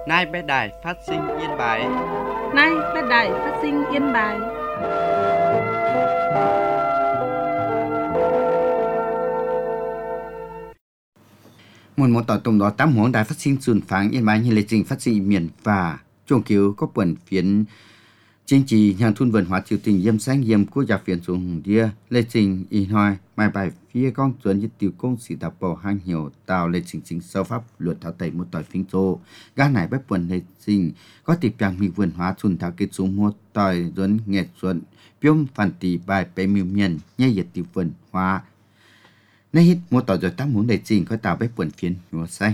Nay bé đài phát sinh Yên Bái. Nay bé đài phát sinh Yên Bái. Một tàu tùng đó 8 huống đài phát sinh xuân phán Yên Bái như lệ trình phát sinh miền và chuông cứu có quần phiến chính trị nhà thun文hóa triều tình yếm xanh yếm của gia phiền xuống hùng đia lệ trình y nói mai bài phía con chuẩn như tiểu công sĩ tập bầu hàng nhiều tạo lệ trình chính sau pháp luật thảo tẩy một tỏi phinh châu gác này bếp quần lệ trình có tiệp trang mỹ văn hóa xuân thảo kết xuống một tỏi duẩn nghệ xuân biôm phản tỷ bài bế miêu miền nhai nhiệt tiểu văn hóa nay hít một tỏi rồi tám muốn lệ trình có tạo bếp quần phiến nhúa xanh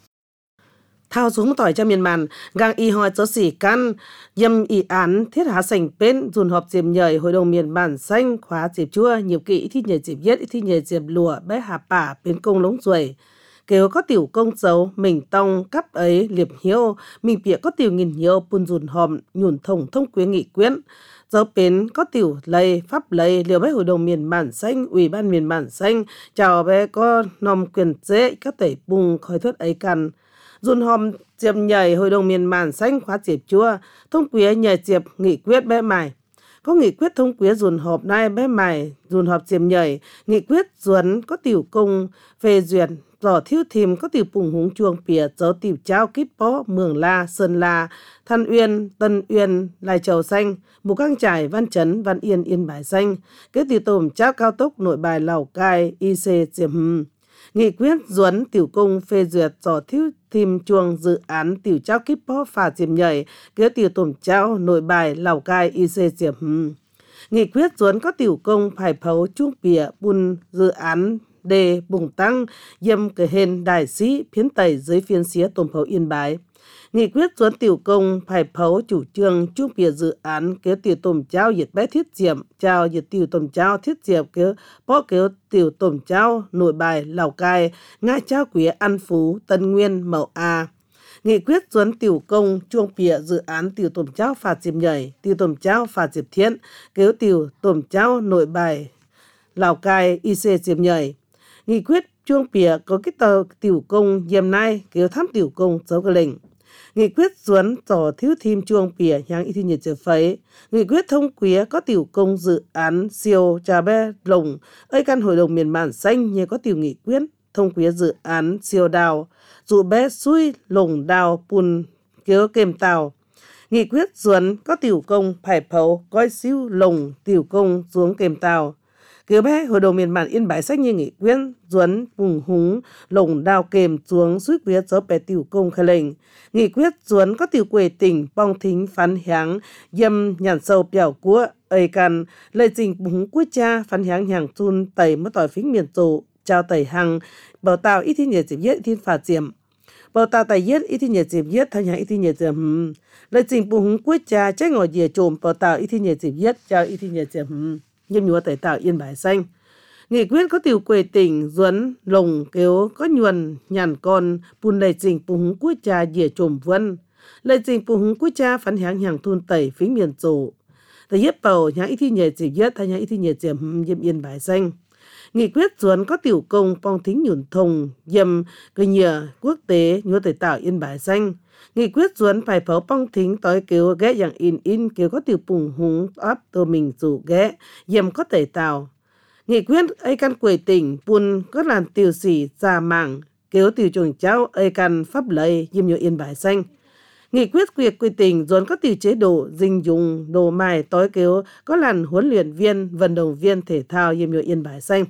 thao xuống tỏi cho miền màn gang y hỏi cho xỉ căn dâm y án thiết hạ sành bên dùn họp diệm nhời hội đồng miền bản xanh khóa diệp chua nhiều kỹ thi nhờ diệp yết thi nhờ diệp lùa bé hà bả bên công lống ruồi kêu có tiểu công dấu mình tông cắp ấy liệp hiếu mình bịa có tiểu nghìn hiếu bùn dùn hòm nhùn thông quyến nghị quyến dấu bến có tiểu lây pháp lây liều bé hội đồng miền bản xanh ủy ban miền bản xanh chào bé có nòm quyền dễ các tẩy bùng khói thuất ấy cần dùn hòm diệp nhảy hội đồng miền màn xanh khóa diệp chua thông quế nhảy diệp nghị quyết bé mài có nghị quyết thông quế dùn họp nay bé mài dùn họp diệp nhảy nghị quyết duẩn có tiểu công phê duyệt dò thiếu thìm có tiểu phùng húng chuông pìa dấu tiểu trao kíp bó mường la sơn la than uyên tân uyên lai châu xanh mù căng trải văn chấn văn yên yên bái xanh cái tiểu tồm trao cao tốc nội bài lào cai ic diệp nghị quyết duẩn tiểu công phê duyệt dò thiếu thìm chuông dự án tiểu trao kíp bó phà diệp nhảy cái tiểu tồm trao nội bài lào cai ic diệp nghị quyết duẩn có tiểu công phải phấu chuông pìa bùn dự án đề bùng tăng yêm cái hên đại sĩ phiến tẩy dưới phiên xía tôm phấu Yên Bái nghị quyết duẩn tiểu công phải phấu chủ trương chuông pìa dự án kế tiểu tôm trao nhiệt bé thiết diệm trao nhiệt tiểu tôm trao thiết diệm kế bó kế tiểu tôm trao nội bài lào cai ngãi trao quý an phú tân nguyên mậu a nghị quyết duẩn tiểu công chuông pìa dự án tiểu tôm trao phạt diệp nhảy tiểu tôm trao phạt diệp thiện kế tiểu tôm trao nội bài lào cai ic diệp nhảy nghị quyết chuông pìa có cái tờ tiểu công yêm nay kéo thăm tiểu công dấu cái lệnh nghị quyết duẩn tỏ thiếu thìm chuông pìa yang y thi nhiệt trở phấy nghị quyết thông quía có tiểu công dự án siêu trà bé lồng ấy căn hội đồng miền bản xanh như có tiểu nghị quyết thông quía dự án siêu đào dụ bé xuôi lồng đào pun kéo kèm tàu nghị quyết duẩn có tiểu công phải phấu coi siêu lồng tiểu công xuống kèm tàu kéo bé hội đồng miền bản Yên Bái xanh như nghị quyết duẩn bùng húng lồng đào kèm xuống suýt quyết dấu bé tiểu công khai lệnh nghị quyết duẩn có tiểu quê tỉnh bong thính phán háng dâm nhàn sâu biểu của ấy căn lệ trình bùng húng quốc cha phán háng hàng chun tẩy mất tỏi phính miền tổ trao tẩy hằng bảo tạo ít thi nhiệt diệp yết thiên phạt diệm bảo tạo tẩy yết ít thi nhiệt diệp yết thay hàng ít thi nhiệt diệp lệ trình bùng húng quốc cha trách ngồi dìa trộm bảo tạo ít thi nhiệt diệp yết trao ít thi nhiệt diệp nhâm nhúa tẩy tạo Yên Bái xanh nghị quyết có tiểu quê tỉnh duẩn lồng kéo có nhuần nhàn con bùn lệ trình bùng húng quốc cha dìa trộm vân lệ trình bùng húng quốc cha phán háng hàng thun tẩy phính miền tổ tẩy yết bầu hàng ít thi nhiệt diệp yết thay hàng ít thi nhiệt diệp yêm Yên Bái xanh nghị quyết duẩn có tiểu công bong thính nhùn thùng yêm cái nhựa quốc tế nhúa tẩy tạo Yên Bái xanh nghị quyết duẩn phải phấu bong thính tối kéo ghé dạng in kéo có tiểu bùng húng áp tô mình dù ghé yêm có tẩy tạo nghị quyết ấy căn quầy tỉnh bùn có làn tiểu sĩ già mảng kéo tiểu chuồng cháu ấy căn pháp lây yêm nhúa Yên Bái xanh nghị quyết quầy tỉnh duẩn có tiểu chế độ dinh dùng đồ mài tối kéo có làn huấn luyện viên vận động viên thể thao yêm nhúa Yên Bái xanh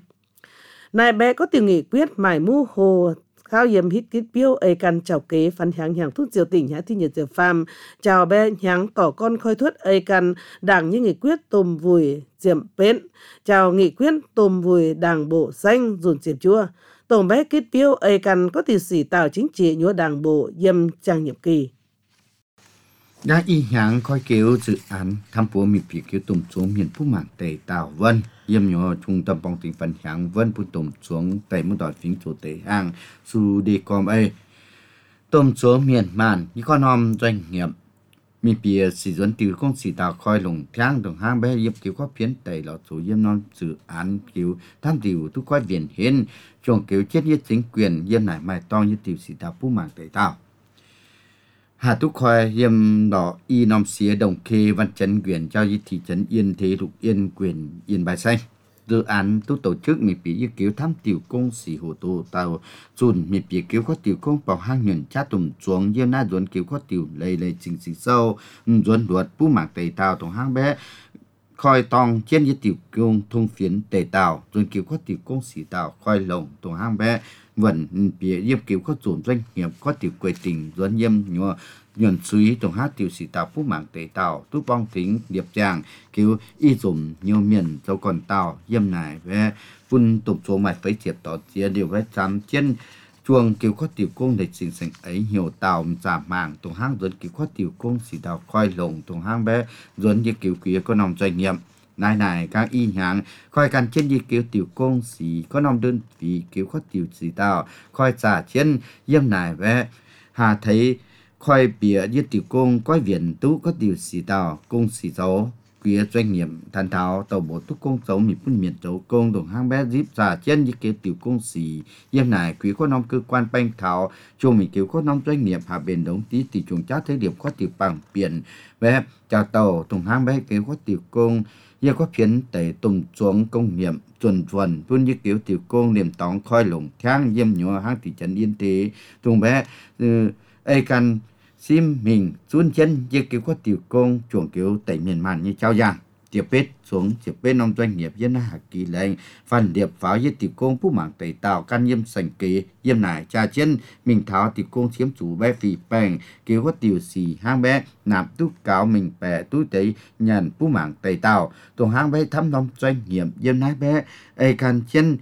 này bé có tiểu nghị quyết mài mu hồ khao yếm hít kít biêu ấy căn chào kế phán háng hàng thuốc diệu tỉnh hả thi nhiệt diệu phàm chào bé háng tỏ con khơi thuất ấy căn đảng như nghị quyết tôm vùi diệm bến chào nghị quyết tôm vùi đảng bộ xanh dùn diệp chua tổng bé kít biêu ấy căn có tiểu sĩ tạo chính trị nhúa đảng bộ yêm trang nhiệm kỳ đã y hạng coi kéo dự án tham phổ miền phía kéo tùm xuống miền phú mảng tề tàu vân yếm nhỏ trung tâm bong tỉnh phần hạng vân phú tùm xuống tề một đòi phím chủ tề hàng su đi com ấy tùm xuống miền màn như con hòm doanh nghiệp miền phía sử dụng từ công sĩ tàu khoi lồng tháng đồng hang bé yếm kéo có phiến tề lọt số yếm non dự án kéo tham tiểu tu coi viện hiến chuồng kéo chết nhất chính quyền yếm nải mai to như tiểu sĩ tàu phú mảng tề tàu Hà Túc Khoai yêm đỏ y nòm xía đồng khê văn chấn quyền cho y thị trấn Yên Thế thuộc Yên quyền Yên Bài Xanh. Dự án tu tổ chức mì bí y cứu thăm tiểu công sĩ hồ tô tàu chùn mì bí cứu có tiểu công bảo hang nhuận cha tùm xuống yêm na duẩn cứu có tiểu lây chính sĩ sâu duẩn luật bú mạc tây tàu tổng hang bé khoi tòng trên y tiểu công thông phiến tây tàu duẩn cứu có tiểu công sĩ tàu khoi lồng tổng hang bé vẫn bí yêm cứu có chùn doanh nghiệp có tiểu quầy tình duẩn yêm nhua nhuận suy tổng hát tiểu sĩ tàu bú mạc tây tàu tu bong tính điệp tràng cứu y dùng nhiều miền châu còn tàu yêm này về phun tục số mạch phải triệt tỏ chia điều với chám trên chuồng cứu có tiểu công để sinh sinh ấy nhiều tàu giảm mạng tổng hang dẫn cứu có tiểu công sĩ tàu khoi lồng tổng hang bé dẫn như cứu quý có nòng doanh nghiệp này các y nhàng khoiกันtrên như cứu tiểu công sĩ có nòng đơn vị cứu có tiểu sĩ tàu khoi trả trên yêm này về hà thấy khoi bìa như tiểu công coi viện tú có tiểu sĩ tàu công sĩ dấu quý doanh nghiệp thành thảo tàu bộ túc công dấu mì phun miền dấu công đồng hang bé díp trả trên như kế tiểu công sĩ yêm này quý có nông cơ quan banh thảo cho mình cứu có nông doanh nghiệp hạ bền đống tí tỷ trùng chát thế điểm có tiểu bằng biển bé chào tàu đồng hang bé kế có tiểu công yêm có phiến tẩy tùng xuống công nghiệp chuẩn phun như kiểu tiểu công niềm tóng khoi lồng thang yêm nhỏ hang thị trấn Yên Thế tùng bé ai cần sim mình xuống chân như kiểu có tiểu công chuồng kiểu tẩy miền màn như trao giang tiếp bết xuống tiếp bết nông doanh nghiệp dân hạ kỳ lệnh phần điệp pháo với tiểu công phú mạng tẩy tạo can yêm sành kế yêm nải trà chân mình tháo tiểu công chiếm chủ bé phì bèn kiểu có tiểu xì hang bé nạp tú cáo mình bè tú tẩy nhận phú mạng tẩy tạo tổng hang bé thăm nông doanh nghiệp yêm nải bé ai can chân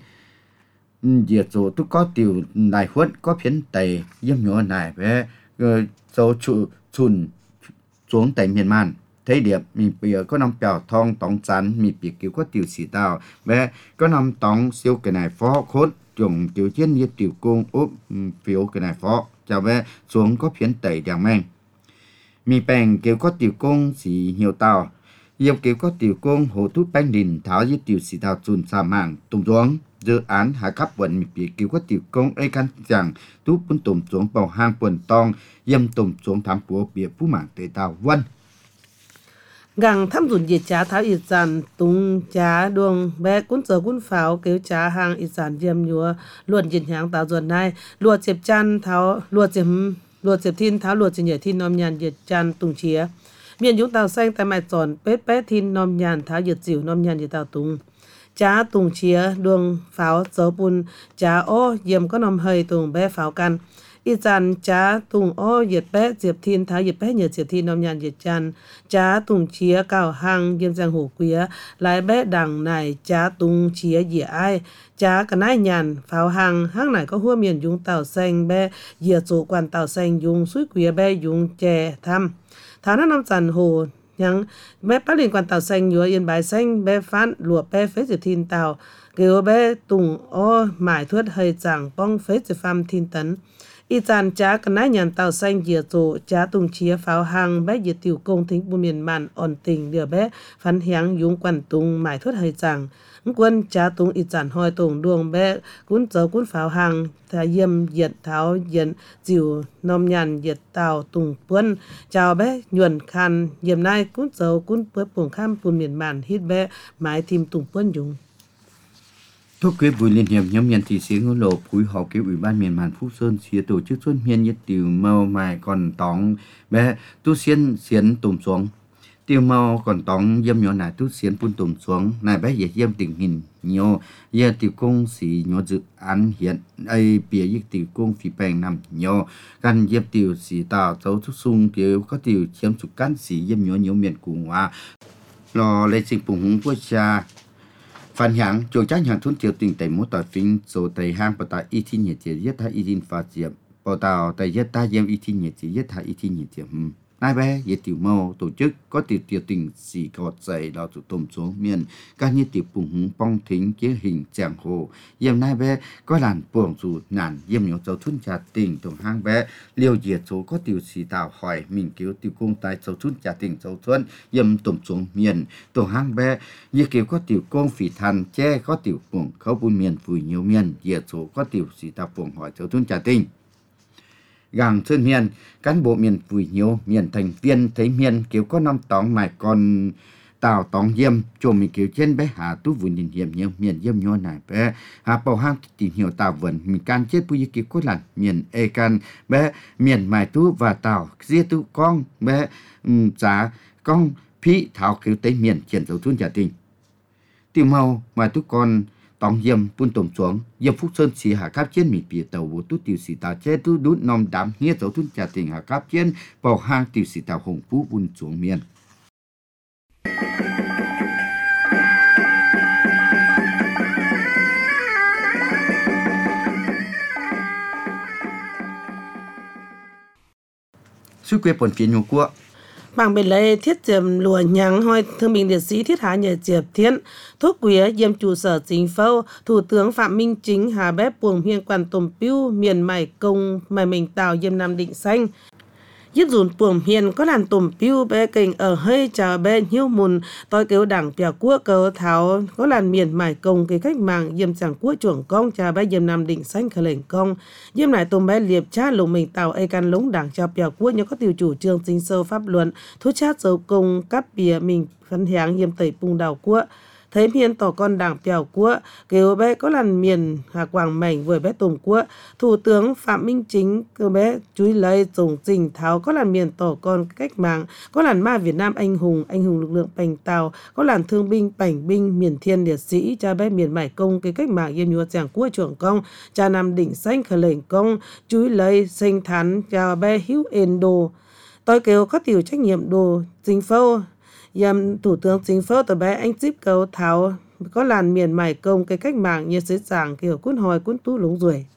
diệt số tú có tiểu đại huấn có phiến tẩy yêm nhỏ nải bé số chùn xuống tại miền màn thấy điệp mình bìa có nằm bèo thong tóng chắn mình bìa kiểu có tiểu sĩ tàu bé có nằm tóng siêu cái này phó khốt dùng tiểu chiến như tiểu cung úp phiếu cái này phó chào bé xuống có phiến tẩy đèn men mình bèn kiểu có tiểu cung sĩ nhiều tàu yêu kiểu có tiểu cung hồ thúc bánh đình tháo với tiểu sĩ tàu chùn xà màng tung xuống dự án hạ cấp quận bị cứu có tiểu công ấy căn rằng tú quân tùm xuống bầu hang quần tong yêm tùm xuống thám của bìa phú mạng tây tàu vân gang thăm dùn diệt trả tháo ít dàn tung trả đường bé cuốn giờ cuốn pháo kéo trả hàng ít dàn yêm nhúa luồn diệt hàng tạo dồn này luồn chẹp chăn tháo luồn chẹp thiên tháo luồn chẹp nhảy thiên nom nhàn diệt chăn tung chia miền dũng tàu xanh tại mài tròn pét pét thiên nom nhàn tháo diệt dịu nom nhàn diệt tàu tung cha tùng chia đường pháo dấu bùn cha ô yếm có nằm hơi tùng bé pháo căn ít dàn cha tùng ô diệt bé diệp thiên tháo diệt bé nhờ diệp thiên nông nhàn diệt chăn cha tùng chia cao hàng yếm giang hồ quía lại bé đằng này cha tùng chia dĩa ai cha cả nai nhàn pháo hàng hang này có hua miền dùng tàu xanh bé dĩa chỗ quan tàu xanh dùng suối quía bé dùng chè thăm tháo nó nằm dàn hồ nhang bé bắt liên quan tàu xanh nhúa Yên Bài Xanh bé phán lùa bé phế diệp thiên tàu kêu bé tùng ô mải thuất hơi chẳng bong phế diệp pham thiên tấn y dàn cha cái nái nhàn tàu xanh dìa rộ cha tùng chia pháo hàng bé diệt tiểu công thính bu miền màn ổn tình điều bé phán hiáng dùng quản tùng mải thuất hơi chẳng quân cha tùng y dàn hoi tùng đường bé cuốn giờ cuốn pháo hàng thà yêm diệt tháo diệt dìu nom nhàn diệt tàu tùng quân chào bé nhuần khan yêm nai cuốn giờ cuốn bớt buồng kham bu miền màn hít bé mái thìm tùng quân dùng Thúc kế vui liên hiệp nhóm nhân thị sĩ ngôn lộ phối hợp kế ủy ban miền Màn Phúc Sơn xía tổ chức xuân miền nhất tiểu màu mài còn tóng bé tu xiên tùm xuống tiêu màu còn tóng yếm nhỏ nải tu xiên phun tùm xuống nải bé dễ yếm tình hình nhiều giờ tiểu công sĩ nhỏ dự án hiện ai bìa yết tiểu công phí bèn nằm nhiều căn yếm tiểu sĩ tạo dấu thức sung tiểu có tiểu chiếm sụp cán sĩ yếm nhỏ nhiều miền cùng hòa lò lê sinh phùng hùng quốc gia phản hạng chuồng trách hàng thôn triều tình tại mỗi tòa phim số tại hang bảo tại y thi nhiệt chế yết tha y tin phá diệp bảo tàu tại yết ta yếm y thi nhiệt chế yết tha y thi nhiệt chế nai bé yết tiểu mâu tổ chức có tiểu tình sĩ cọt dày đào tụ tôm xuống miền các như tiểu phùng hùng bong thính chế hình chàng hồ yếm nai bé có làn buồng dù ngàn yếm nhỏ dấu thun trà tình tổng hang bé liều diệt số có tiểu sĩ tạo hỏi mình cứu tiểu công tại dấu thun trà tình dấu thuận yếm tôm xuống miền tổng hang bé yết kiểu có tiểu công phỉ thần che có tiểu buồng khâu bùn miền phủi nhiều miền diệt số có tiểu sĩ tạo buồng hỏi dấu thun trà tình gàng sơn miền cán bộ miền Phùi nhiều miền thành viên thấy miền kiểu có năm tóng mài còn tàu tóng diêm cho mình kiểu trên bé hà tú vườn đình hiểm nhiều miền diêm nhô này bé hà bảo hang tìm hiểu tàu vườn mình can chết bùi kiểu cốt lặn miền e can bé miền mài tú và tàu ria tú con bé giá con phí thảo kiểu tới miền triển dấu thun trả tình tìm mau mài tú con tòng diêm phun tổm xuống diêm phúc sơn xì hạ cáp trên mình bìa tàu vô tú tiểu xì tàu chết tú đút nom đám nghĩa dấu thun trả tình hạ cáp trên bảo hang tiểu xì tàu hồng phú phun xuống miền suy quê bổn phiên nhung quốc bằng bên lấy thiết tiệm lùa nhàng hoi thương binh liệt sĩ thiết hạ nhờ diệp thiên thuốc quía diêm trụ sở chính phủ thủ tướng Phạm Minh Chính hà bếp buồng hiên quan tùm piu miền mải công mải mình tàu diêm Nam Định xanh giúp dùn buồng hiên có làn tùm piu bé kênh ở hơi chờ bé nhiêu mùn tôi kêu đảng bèo quốc cầu tháo có làn miền mải công cái cách mạng diêm chẳng quốc chuồng công chờ bé diêm Nam Định xanh khởi lệnh công diêm lại tùm bé liệp cha lùng mình tàu ai can lúng đảng cho bèo quốc nhớ có tiêu chủ trương chính sâu pháp luận thuốc chát dấu công cắp bìa mình phấn háng diêm tẩy bung đào quốc thấy miền tỏ con đảng bèo quốc kêu bé có làn miền hà quảng mảnh với bé tùng quốc thủ tướng Phạm Minh Chính kêu bé chú ý lấy dùng trình tháo có làn miền tỏ con cách mạng có làn ma Việt Nam anh hùng lực lượng Bành Tàu có làn thương binh Bành binh miền thiên liệt sĩ cha bé miền mải công cái cách mạng yêm nhúa giảng quốc trưởng công cha Nam Định xanh khởi lệnh công chú ý lấy sinh thán cha bé hữu endo tôi kêu có tiểu trách nhiệm đồ chính phủ Yam Thủ tướng Chính phủ từ bé anh Chip cầu tháo có làn miền mải công cái cách mạng như sẽ giảng kiểu cuốn hồi cuốn tú lúng ruồi.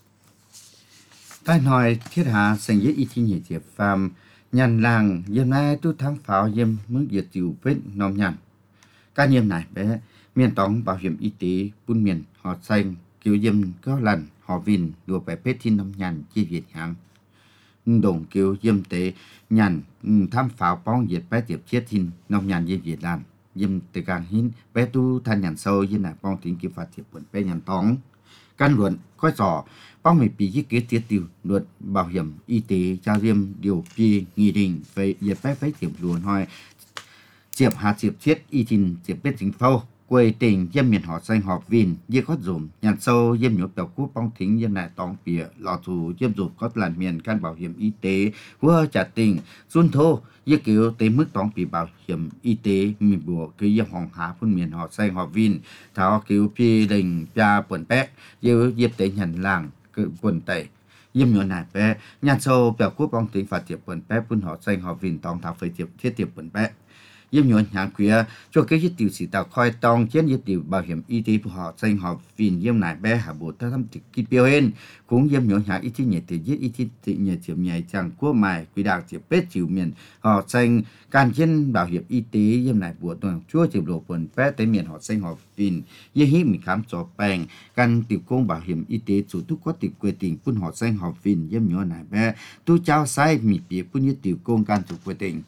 Tai nói thiết hạ sinh với ý chí nhị diệp phàm nhàn làng yêm nay tu tháng pháo yêm mức diệt chịu vết nom nhàn. Các nhiệm này bé miền tống bảo hiểm y tế buôn miền họ xanh kiểu yêm có lần họ vìn đùa bé phết thiên nom nhàn chi Việt hàng. Đồng kiểu yêm tế nhàn tham pháo bóng diệt bé tiệp chết thiên nom nhàn như Việt Nam yêm từ càng hin bé tu thanh nhàn sâu như này bóng tính kịp phạt tiệp buồn bé nhàn tống. Căn luận coi sỏ bao mấy bí kế tiết tiêu luật bảo hiểm y tế cho riêng điều kỳ nghị định về dịp phép phải tiệm luôn hỏi diệp hạ diệp chết y trình diệp biết chính phâu quê tỉnh diêm miền họ xanh họ vin diệp có dùm nhàn sâu diêm nhộp đầu cú bóng thính diêm lại tòng bìa lò thủ diêm dùm có làn miền căn bảo hiểm y tế hua trả tình xuân thô diệp kiểu tới mức tòng bì bảo hiểm y tế miền bùa cứ diệp hồng hạ phun miền họ xanh họ vin tháo kiểu phi đình cha quần pét diệp tới nhàn làng quần tẩy yếm nhỏ này bé nhàn sâu bèo quốc bóng tính phạt tiệp quần bé phun họ xanh họ vin tòng tháo phơi tiệp thiết tiệp quần bé yếm nhỏ nhà queer cho cái tiêu sĩ tạo khoi tòng chiến yếm tiêu bảo hiểm y tế của họ xanh họ vin yếm này bé hà bộ ta thăm tiệp kí biểu hen cũng yếm nhỏ nhà y tế nhẹ thì y tế tự nhẹ tiệp nhẹ chẳng quốc mài quy đạo tiệp bết chịu miền họ xanh can chiến bảo hiểm y tế yếm này bộ toàn chúa tiệp lộ quần bé tới miền họ xanh họ vin yếm hí mình khám cho bèn can tiệp công bảo hiểm y tế chủ túc có tiệp quê tỉnh phun họ xanh họ vin yếm nhỏ này bé tu trao sai mi bìa phun như tiệp công can chủ quê tỉnh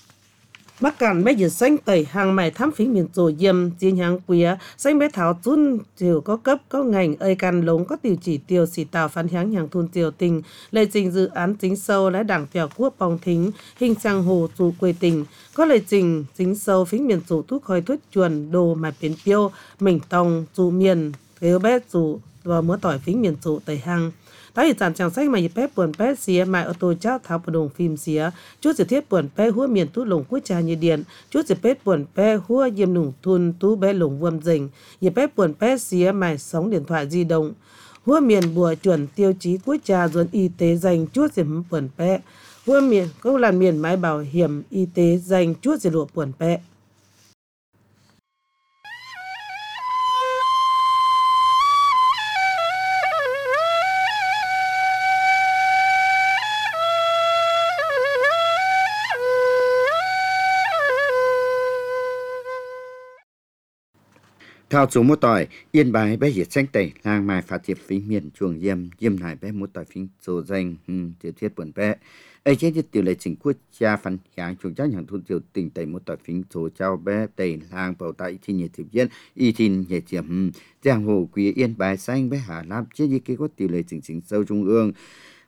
Bắc Cản bé giờ xanh tẩy hàng mày thám phí miền tổ yêm chiến hàng quía xanh bé thảo chun chiều có cấp có ngành ơi can lống có tiêu chỉ tiêu xì tàu phán hàng hàng thôn tiêu tình lệ trình dự án chính sâu lái đảng bèo quốc bóng thính hình sang hồ chủ quê tỉnh có lệ trình chính sâu phí miền tổ thuốc khói thuốc chuồn đồ mà biến piêu mình tòng chủ miền thiếu bé chủ và múa tỏi phí miền tổ tẩy hàng tại vì chẳng sách mà dịp phép buồn phép xía mà ô tô trao tháo vào đồng phim xía chút dịp thiết buồn phép hua miền tú lồng quốc trà như điện chút dịp phép buồn phép hua diêm lủng thun tú bé lồng vâm dình dịp phép buồn phép xía mà sóng điện thoại di động hua miền bùa chuẩn tiêu chí quốc trà dồn y tế dành chút dịp buồn phép hua miền câu là miền máy bảo hiểm y tế dành chút dịp lụa buồn phép thao số một tỏi yên bài bé hiệt xanh tẩy làng mài phá tiệp phí miền chuồng yêm này bé một tỏi phí số danh tiểu thiết buồn bé ấy chế tiểu lệ chính quốc gia phản hàng chuồng trách hàng thôn tiểu tỉnh tẩy một tỏi phí số trao bé tẩy làng bảo tại thi nhiệt thiệp viên y tin nhiệt chiếm giang hồ quý yên bài xanh bé hà lam chế cái có tiểu lệ chính sâu trung ương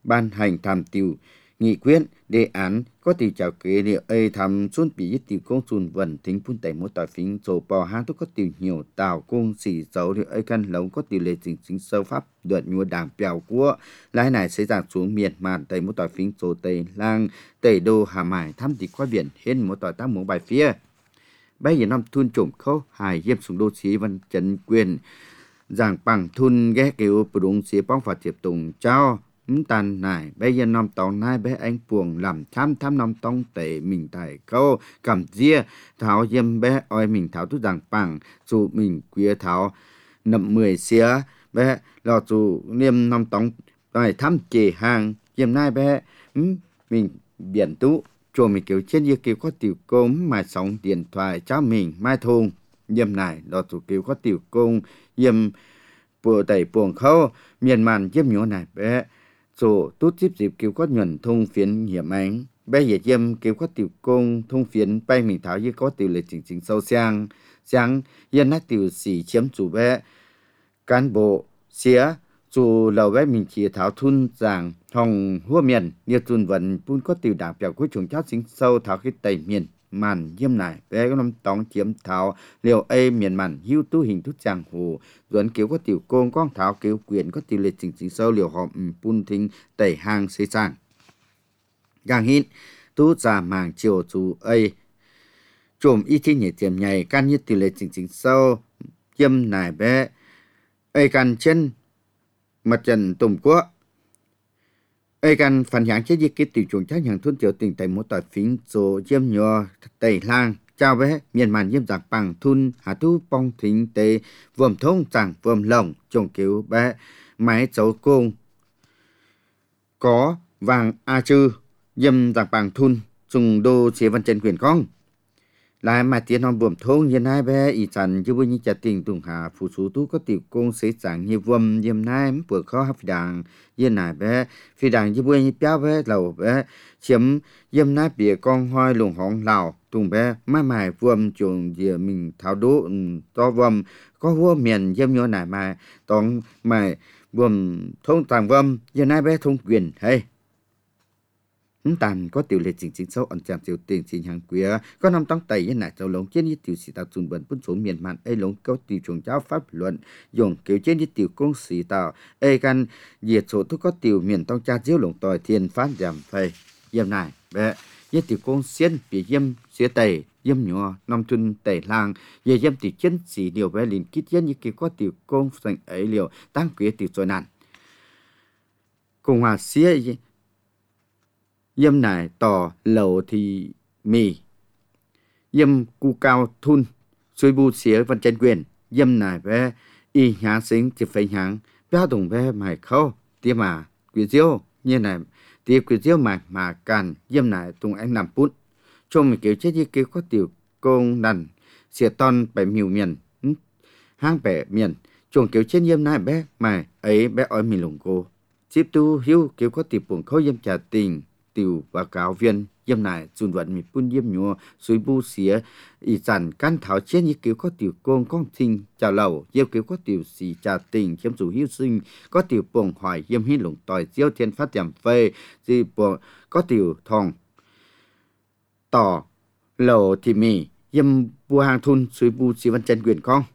ban hành tham tiêu nghị quyết đề án có tiêu chào kế liệu ấy tham xuân bị tiêu công xuân vận tính phun tẩy một tỏi phím số bò hang tốt có tiêu nhiều tạo công xỉ dấu liệu ấy căn lống có tiêu lệ chính sâu pháp đoạn nhua đảng bèo của lái này sẽ giảm xuống miền màn tẩy một tỏi phím số tây lang tẩy đô hà mải thăm thì qua biển hết một tỏi tác một bài phía bây giờ năm thun trộm khâu hài hiệp sùng đô sĩ văn trấn quyền giảng bằng thun ghé kiểu bổ đúng sĩ bóng và tiếp tùng trao tàn này bây giờ năm tàu nay bé anh buồn làm tham năm tông tệ mình tại câu cầm dĩa tháo dâm bé oi mình tháo tu giảng bằng dù mình quía tháo nậm 10 xía bé lò dù niêm năm tông tại thăm chè hàng dâm nay bé mình biển tú chùa mình kiểu trên như kiểu có tiểu công mà sống điện thoại cho mình mai thùng dâm này lò dù kiểu có tiểu công dâm bùa tẩy buồn khâu miền màn dâm nhỏ này bé số tốt dịp kiểu có nhuận thông phiến hiểm ánh bây giờ dâm kiểu có tiểu công thông phiến bay mình tháo như có tiểu lệ chính sâu sáng dân nát tiểu sĩ chiếm chủ bé cán bộ xía dù lầu bé mình chỉ tháo thun giảng hồng hua miền nhiều tuần vận cũng có tiểu đảng biểu cuối trùng chát sinh sâu tháo cái tẩy miền màn dâm này bé có năm tóng chiếm tháo liều ấy miền màn hưu tu hình thức giang hồ duẩn kiểu có tiểu công quang tháo kiểu quyền có tiểu lệ chính sâu liều họ pun thính tẩy hàng xây sang gang hít tu già màng chiều chú ấy trộm y thi nhảy tiềm nhảy can như tiểu lệ chính sâu dâm này bé ấy can chân mặt trận tùng quốc ấy can phản hạng chế cái tiểu chuồng chắc hàng thôn tiểu tình tại một tỏi phím số dâm nhỏ tẩy lang chào bé miền màn dâm giặc bằng thun hà tu bong thính tê vườm thông chẳng vườm lồng trồng kiểu bé máy chấu công có vàng a chư dâm giặc bằng thun dùng đô chế văn chân quyền con lại mà tiền non vườm thông như nay bé ý chẳng chứ vui như trả tiền tùng hà phụ số tu có tiểu công sẽ chẳng như vườm dâm nay vừa khó hấp đàng như này bé phi đàng như vui như béo bé lầu bé chiếm dâm nay bìa con hoi lùng hỏng lào tùng bé mai mài vườm chuồng dìa mình tháo đố to vườm có vua miền dâm như này mà tòng mài vườm thông tàng vườm như nay bé thông quyền hay tàn có tiểu lệ chính sâu ẩn chạm tiểu tiền chính hàng quía có năm tông tây như này châu lông trên như tiểu sĩ tạo chuẩn bẩn phân số miền mạn ấy lông có tiểu chuồng giáo pháp luận dùng kiểu trên như tiểu công sĩ tạo ấy gan diệt số thuốc có tiểu miền tông cha diếu lông tỏi thiên phát giảm phê dâm này bé như tiểu công xiên bị dâm xía tây dâm nhỏ năm tuần tây lang về dâm tiểu chân sĩ điều bé liền kít dân như kiểu có tiểu công thành ấy liệu tăng quía tiểu rồi nạn cùng hòa xía dâm này tỏ lẩu thì mì dâm cu cao thun suy bu xía văn chân quyền dâm này bé y nhá sinh thì phải nháng béo đồng bé mày khâu tiêm mà quyền diêu như này thì quyền diêu mà càn dâm này tung anh làm pút trong mình kiểu chết như kiểu có tiểu công đàn xỉa ton bảy miều miền hang bẻ miền chuồng kiểu chết dâm này bé mày ấy bé oi mình lồng cô chip tu hiu kiểu có tiểu buồn khâu dâm trả tình tiểu và cáo viên dâm này dùn vận mình phun dâm nhua suy bu xía ý dàn căn thảo chết như kiểu có tiểu công con thinh chào lầu dâm kiểu có tiểu xì trà tình chiếm chủ hiu sinh có tiểu bồng hỏi dâm hít lủng tỏi diêu thiên phát giảm phê gì bồng có tiểu thòng tỏ lầu thì mì dâm bu hàng thun suy bu xì văn chân quyền con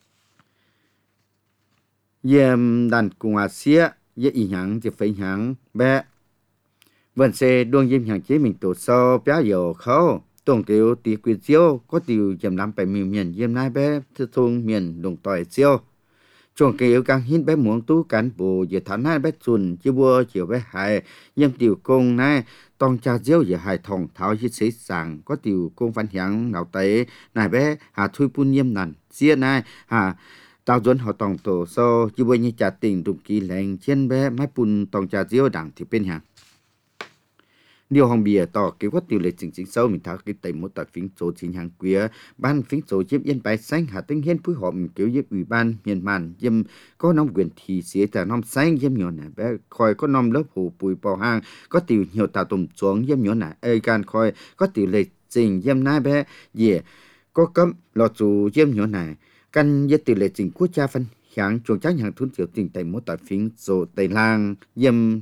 dâm đàn cùng à xía dâm ý hãng thì phải hãng bé vần xe đuông dâm hàng chế mình tổ sâu béo dầu khâu tổng kiểu tỷ quyền siêu có tiểu dầm lắm phải miền dâm nai bé thư thôn miền đồng tỏi siêu chuồng kiểu càng hin bé muốn tu cán bộ giờ thán hai bé chuồn chưa bua chiều bé hại dâm tiểu công này tông cha diêu giờ hại thòng tháo hết sấy sàng có tiểu công văn hiáng nào tế này bé hà thui pun dâm nằn xia này hà tao dẫn họ tòng tổ sâu chưa bua như trả tình đụng kỳ lệnh trên bé máy pun tông cha diêu đảng thì bên hàng điều hồng bìa tỏ kiểu có tiểu lệ chính sâu mình tháo cái tẩy một tỏi phím số chính hàng quía ban phím số chiếm yên bài xanh hà tinh hiên phối hợp mình kiểu giúp ủy ban miền màn dâm có nông quyền thì xía trả nông xanh dâm nhỏ này bé khỏi có nông lớp hồ bùi bò hang có tiểu nhiều tạo tùng xuống dâm nhỏ này ơi gan khỏi có tiểu lệ chính dâm nai bé dìa có cấm lọt dù dâm nhỏ này căn với tiểu lệ chính quốc gia phân hạng chuồng trách hàng thun tiểu tình tẩy một tỏi phím số tẩy lang dâm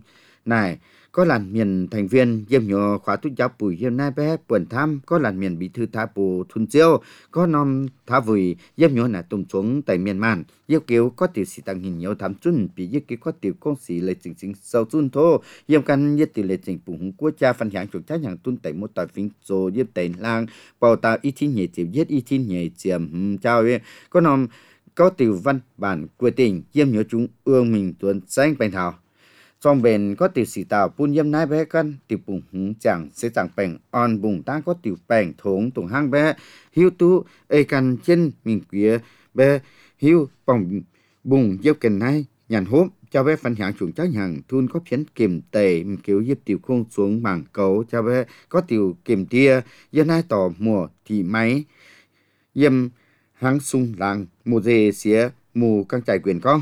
này có làn miền thành viên yếm nhỏ khóa tu giáo bùi yếm nai bé buồn tham có làn miền bí thư tha bù thun chiêu có nom tha vùi yếm nhỏ là tùng xuống tại miền man yêu kiều có tiểu sĩ tăng hình nhiều tham chun bị yêu kiều có tiểu công sĩ lệ chính chính sâu chun thô yếm căn yết tiểu lệ chính bùng quốc cha phân hạng chủ trách hàng tuân tại một tòa phim rồi yếm tại lang bảo tạo ý thiên nhẹ tiệm yết ý thiên nhẹ tiệm trao có nom có tiểu văn bản quê tình yếm nhỏ chúng ương mình tuần xanh bành thảo trong bên có tiểu sĩ tạo bún yếm nai bé căn tiểu bùng hứng chẳng sẽ chẳng bèn on bùng ta có tiểu bèn thốn tùng hang bé hiu tu ê căn trên mình quía bé hiu bòng bùng yếm cần nai nhàn hốp cho bé phân hạng chuồng chắc hàng thun có phiến kiềm tề mình kiểu yếm tiểu khung xuống mảng cấu cho bé có tiểu kiềm tia yếm nai tỏ mùa thì máy yếm hang sung làng mùa dê xía mù căng chạy quyền con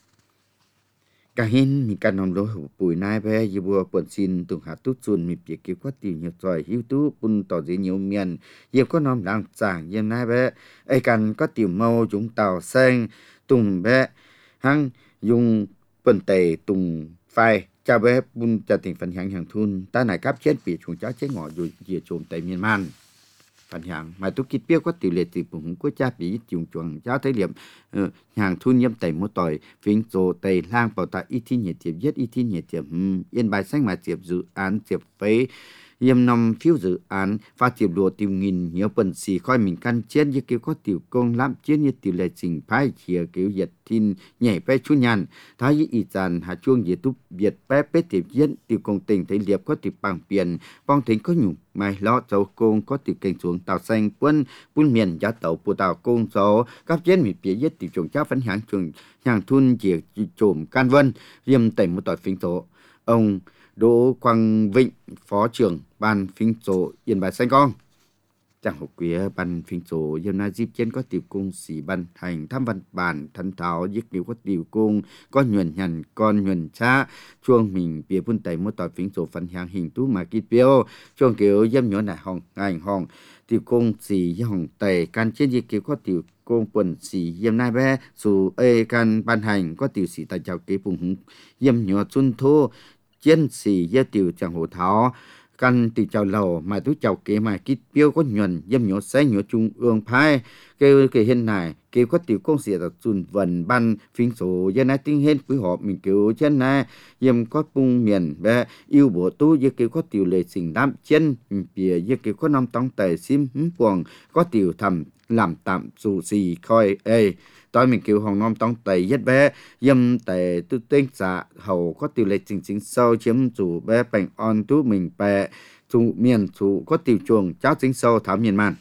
cả hin mình cần nòng lối bùi nai bé như bùa bận xin tùng hạt tút chuồn mình việc kêu quát tiểu nhiều tròi hiu tú bún tỏ dễ nhiều miền yếm có nòng làng chàng yếm nai bé ai cần có tiểu mâu chúng tàu xanh tùng bé hăng dùng bận tề tùng phai cha bé bún cha tình phần hạng hàng thun ta này cáp chết bị chúng cháu chết ngỏ rồi dìa trộm tại miền man phần hạng mà tôi kịp biết có tỷ lệ tỷ bùng của cha bị dùng chuồng cháu thấy điểm hàng thu nhiễm tẩy một tỏi phiến rồ tẩy lang bảo ta ít thi nhiệt tiệp nhất ít thi nhiệt tiệp yên bài xanh mà tiệp dự án tiệp phế yếm nằm phiếu dự án và tiệp đùa tiểu nghìn nhiều bần xì khoi mình căn chết như kiểu có tiểu công làm chết như tiểu lệ trình phái chia kiểu diệt tin nhảy bé chú nhàn thái y y dàn hạ chuông diệt túp việt bé bé tiểu diễn tiểu công tình thấy liệp có tiểu bằng biển bong tính có nhủ mai lo châu công có tiểu kênh xuống tàu xanh quân buôn miền giá tàu của tàu công số các chiến miền phía nhất tiểu trùng cháu phấn hạng trường hàng thun diệt trộm can vân yếm tẩy một tỏi phình tổ ông Đỗ Quang Vịnh, Phó trưởng Ban Phinh Số Yên Bài Xanh Con. Chẳng hộp quý Ban Phinh Số Yên Na dịp trên có tiểu cung sĩ ban hành thăm văn bản thân tháo giết cứu có tiểu cung có nhuận hẳn con nhuận cha chuông mình bia vun tẩy một tỏi Phinh Số phần hàng hình tú mà kít biêu chuông kiểu dâm nhỏ nải hòng ngành hòng tiểu cung sĩ hòng tẩy can trên giết cứu có tiểu công quần sĩ yếm nai bé dù ê can ban hành có tiểu sĩ tại chào kế bùng hứng yếm nhỏ xuân thô chiến sĩ gia tiểu chẳng hồ tháo căn từ chào lầu mà tú chào kế mà kít biêu có nhuận yếm nhỏ xanh nhỏ trung ương phái kêu cái hiện này kêu có tiểu công sĩ là chuẩn vần ban phím số dân này tinh hết quý họ mình kêu chân này yếm có bung miền bé yêu bộ tú giờ kêu có tiểu lệ sinh đám chân bìa giờ kêu có năm tông tài sim quần có tiểu thầm làm tạm dù gì coi ê tôi mình kêu hồng nom tông tẩy nhất bé yếm tẩy tu tinh giả hầu có tiểu lệ chính chính sâu chiếm chủ bé bành on tú mình bè chủ miền chủ có tiểu chuồng cháu chính sâu thảo miền man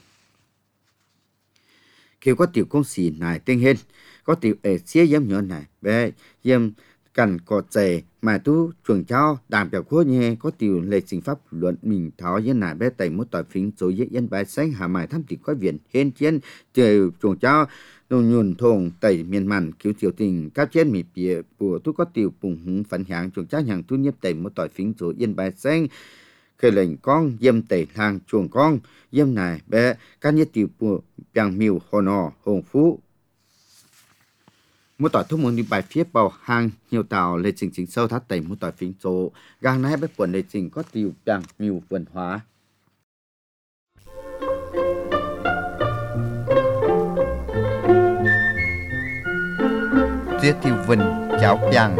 kêu có tiểu công sĩ này tinh hết có tiểu ế xía yếm nhỏ này bé yếm cần có trẻ mà tu chuồng cháu đảm bảo khối nhé có tiểu lệ chính pháp luận mình tháo yên này bé tẩy một tỏi phím rồi dễ yên bài sáng hà mài thăm tiểu có viện hên chiến trời chuồng cháu nôn nhuần thùng tẩy miền mặn cứu tiểu tình các chiến mì bìa của tu có tiểu bùng hứng phấn hạng chuồng cháu hàng tu nhiếp tẩy một tỏi phím rồi yên bài sáng khởi lệnh con yếm tẩy hàng chuồng con yếm này bé các nhất tiểu của bằng miêu hồ nọ hồng phú một tỏi thuốc môn đi bài phía bầu hàng nhiều tàu lệ trình chính sâu thắt tẩy một tỏi phím số gang này bé quần lệ trình có tiểu bằng miêu vườn hóa Giết tiểu vần cháo bàng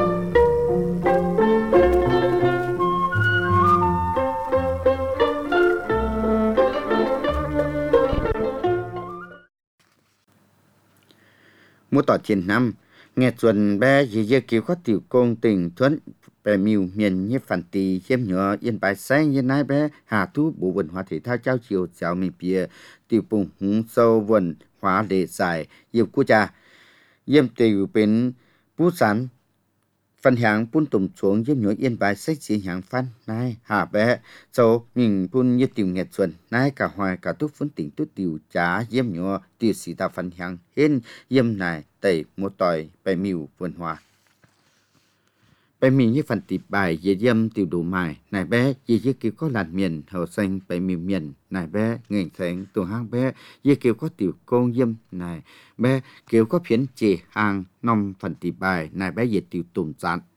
một tỏi trên năm nghe chuẩn bé dì kêu có tiểu công tình thuận bé miêu miền như phản tì chiếm nhỏ yên bài sáng như nai bé hà thu bộ vận hóa thể thao trao chiều chào mình bìa tiểu bùng húng sâu vận hóa lệ giải yêu quốc gia yếm tiểu bên bút sản phần hạng bún tụm xuống yếm nhỏ yên bài sách chỉ hạng phân nai hà bé châu mình bún như tiểu nghệ chuẩn nai cả hoài cả túc phấn tỉnh túc tiểu trả yếm nhỏ tiểu sĩ ta phần hạng hên yếm này tẩy một tỏi bài miêu vườn hòa bài miêu như phần tịp bài dễ yếm tiểu đủ mài này bé dễ kêu có làn miền hậu xanh bài miêu miền này bé ngành sáng tuồng hang bé dễ kêu có tiểu công yếm này bé kêu có phiến chỉ hàng năm phần tịp bài này bé dễ tiểu tụm chán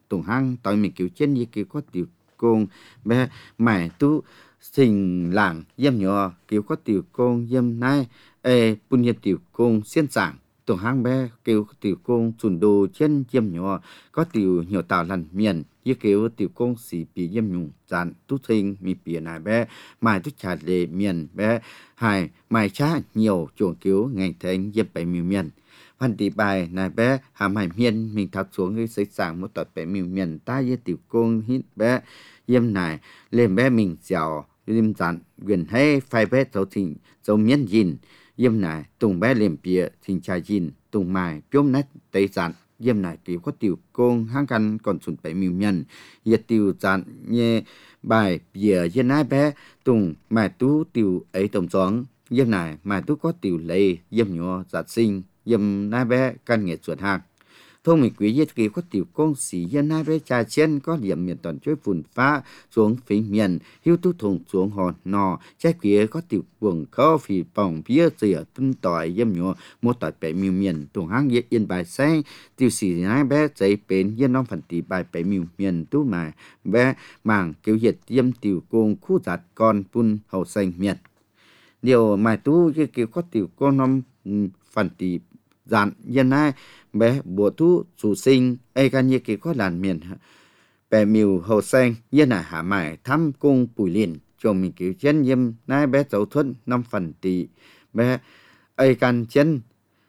tùng hang tỏi mình kiểu trên như kiểu có tiểu công bé mày tu sinh làng yếm nhỏ kiểu có tiểu công yếm nai bún yếm tiểu công xiên sảng tùng hang bé kiểu tiểu công chuẩn đồ trên yếm nhỏ có tiểu nhỏ tạo lần miền như kiểu tiểu công xì bị yếm nhung dàn tu sinh mi bìa này bé mày tu chả lệ miền bé hai mày cha nhiều chuồng kiểu ngày thành yếm bảy miềnพันตีไปนายแบะหามหายเมียนมิงทับสวงให้ใส่สางมดตัดไปมิวเมียนใต้ยติวกงฮิตแบะเยี่ยมนายเล่มแบะมิงเจียวริมจันเวียนให้ไฟแบะเจ้าทิ้งเจ้าเมียนยินเยี่ยมนายตุงแบะเล่มเปียทิ้งชายยินตุงไม้พิ้มนัดเตยจันเยี่ยมนายติวก็ติวกงห่างกันก่อนสุนไปมิวเมียนเยติวจันเย่บายเปียเย็นนายแบะตุงไม้ตู้ติวไอตมสองเยี่ยมนายไม้ตู้ก็ติวเลยเยี่ยมหยัวจัดซิงdầm nai bé căn nghệ chuột hàng thông mình quý yết kỳ có tiểu công sĩ dân nai bé trà chen có điểm miền toàn chuối phun phá xuống phía miền hiu tu thùng xuống hòn nò trái quý có tiểu buồng khó phì bỏng phía rìa tung tỏi dầm nhọ một tỏi bể miền tuồng hang yết yên bài xanh tiểu sĩ nai bé giấy bến yên non phần tỷ bài bể miền tu mà bé màng kiểu yết dầm tiểu công khu giặt con pun hậu xanh miền điều mà tu kiểu có tiểu công non phần tỷ dàn yên nai bé bùa thu chủ sinh gan như kỳ có làn miền bè miu hậu xanh yên là hạ mải thăm cung bùi liền chồng mình kiểu chân yếm nai bé dấu thuận 5 phần tỷ bé gan chân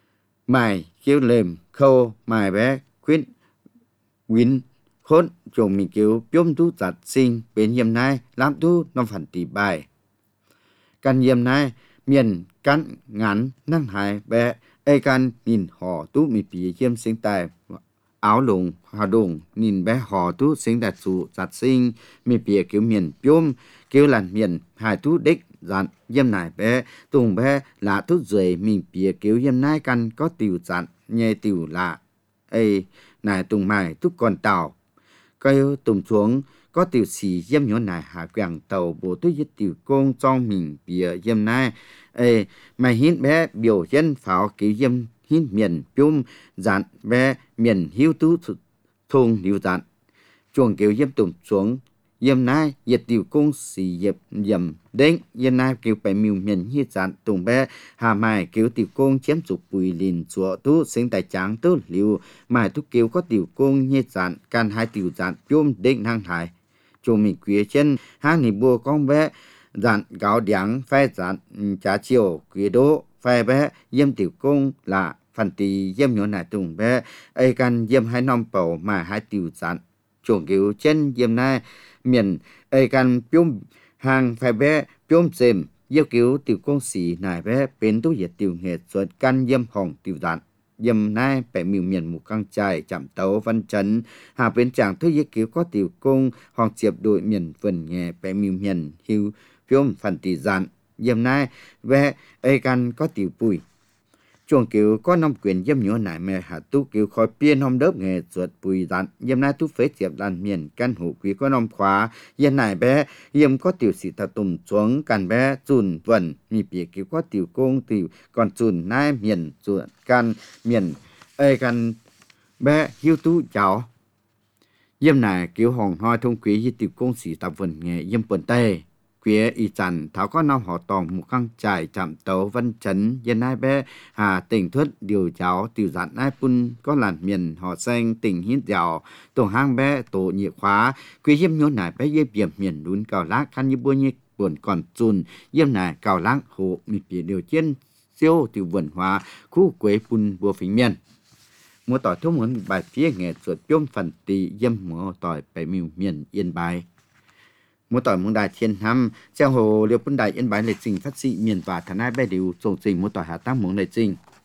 mải kêu lềm khâu mải bé khuyến win khốn chồng mình kiểu biếm thu giặt sinh bên yếm nai làm thu 5 phần tỷ bài can yếm nai miền căn ngắn năng hại bé gan nhìn họ tú mi bì yếm sinh tài áo lồng hà đồng nhìn bé họ tú sinh đạt chủ giặt sinh mi bì kiểu miền biôm kiểu làn miền hải tú đích dặn yếm nải bé tùng bé là tú rưỡi mi bì kiểu yếm nai căn có tiểu dặn nhẹ tiểu lạ nải tùng mài tú còn tàu cây tùng xuống có tiểu sĩ yếm nhỏ nải hạ quảng tàu bộ tú yết tiểu công trong mình bì yếm nai mày hít bé biểu dân pháo ký yếm hít miền biôm dặn bé miền hiu tú thùng liu dặn chuồng kiểu yếm tùng xuống yếm nai yết tiểu công sĩ yếm đến yếm nai kiểu phải miền hít dặn tùng bé hà mài kiểu tiểu công chiếm dục bùi lìn chúa tú sinh tài tráng tú liu mài tú kiểu có tiểu công hít dặn can hai tiểu dặn biôm đến hang hải chuồng mình quý chân hang nỉ bùa con bé dặn gạo điáng phai dặn trả chiều quý đô phai bé yếm tiểu công là phần tỷ yếm nhỏ nải tùng bé gan yếm hai năm bầu mà hai tiểu dặn chuồng kiểu chân yếm nai miền gan biôm hàng phai bé biôm dềm yêu kiểu tiểu công sĩ nải bé bến tu yết tiểu nghệ thuật can yếm hồng tiểu dặn yếm nai bẻ miền một căng trải chạm tấu văn chấn hà bên chàng thứ yêu kiểu có tiểu công hồng chiệp đội miền vần nghề bẻ miền hiu phiôm phần tỷ dặn yếm nai ve gan có tiểu bùi chuồng kiểu có năm quyền yếm nhỏ nải mẹ hạ tu kiểu khỏi biên hom đớp nghề ruột bùi dặn yếm nai tu phế chiệp đàn miền căn hộ quý có năm khóa yếm nải bé yếm có tiểu sĩ ta tùm xuống căn bé chùn vần mi bìa kiểu có tiểu công tiểu còn chùn nai miền chùn căn miền gan bé hiu tu cháu yếm nải kiểu hồng hoa thông quý như tiểu công sĩ ta vần nghề yếm bẩn tây quế y chăn tháo có năm họ tòng một căng trải chạm tấu văn chấn dân ai bé hà tỉnh thuất điều cháu tiểu dặn ai pun có làn miền họ xanh tỉnh hít dẻo tổ hang bé tổ nhiệt khóa quế yếm nhốn nải bé yếm điểm miền đún cào lác khăn như bua như buồn còn chun yếm nải cào lác hộ mịt bìa điều chiên siêu tiểu vườn hóa khu quế pun bùa phình miền mua tỏi thông muốn bài phía nghệ thuật biôm phần tỷ yếm mua tỏi bảy miền yên bài một tỏi mông đài thiên hâm treo hồ liều bún đài yên bái lệ trình phát sĩ miền và thản ai bé điều sổ trình một tỏi hạ tăng mông lệ trình